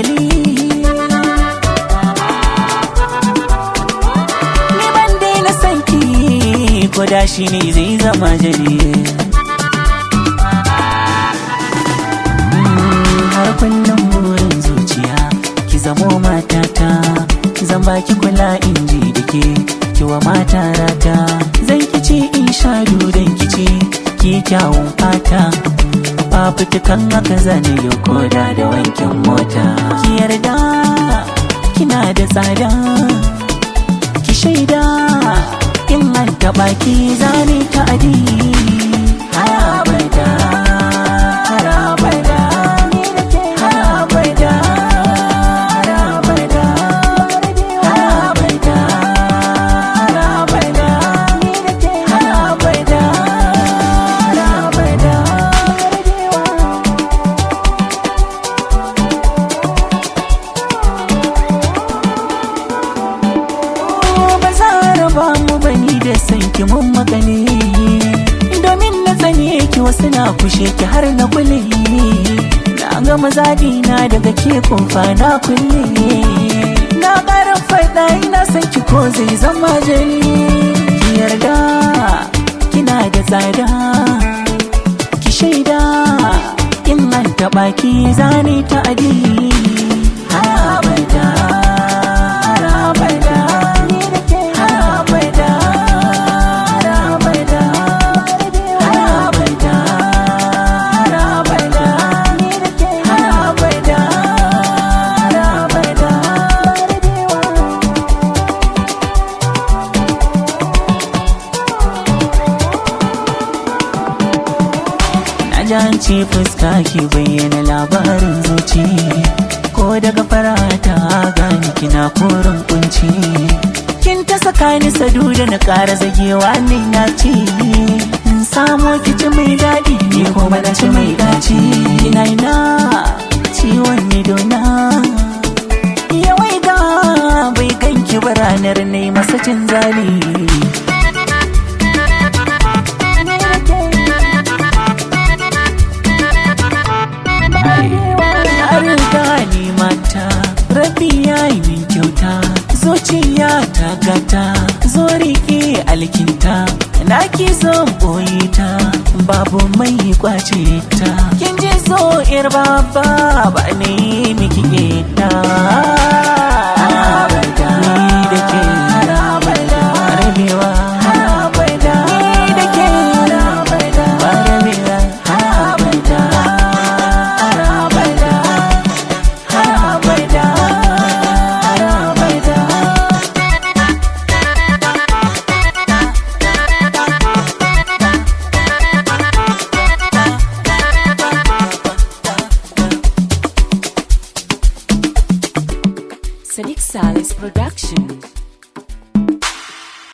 ajali. Ni ban daina sanki ko da shi ne zai zama ajali. Har kullum burin zuciya ki zamo matata, zan baki kula in ji dake kiwa mata rata. Zan kici in sha don kici ki kyawun fata, fafutukan haka zane yau koda da wankin mota. Ki yarda kina da tsada, ki shaida in an taɓa ki zane ta adi. Harabada, harabada, harabada, harabada, harabada, harabada, harabada, harabada. Ba mu bani da sanki mun magani, domin na tsane ki wasu na kushe ki har na kulle. Na ga mazaɗi na daga ke kumfa na kulle. Na ƙara faɗa ina san ki ko zai zama jali. Ki yarda kina da tsada, ki shaida in an taɓa ki zane ta adi. Harabada, harabada, janci fuska ki bayyana labarin zuci, ko daga farata gani kina korin kunci. Kin ta saka ni sadu da na ƙara zagewa ne na ci, in samo kici mai daɗi ni kuma na ci mai daci. Ina ina ciwon idona yawai ga bai ganki ba ranar ne masa cin zali. Rabi ya yi min kyauta, zuciya ta gata, zo riƙe alkinta, na ki zon ɓoye ta, babu mai kwace ta. Kin ji so ƴar baba ba ne miki ita. Ni da ke rabewa, ni da ke ba rabewa. Sadiq Salis Production.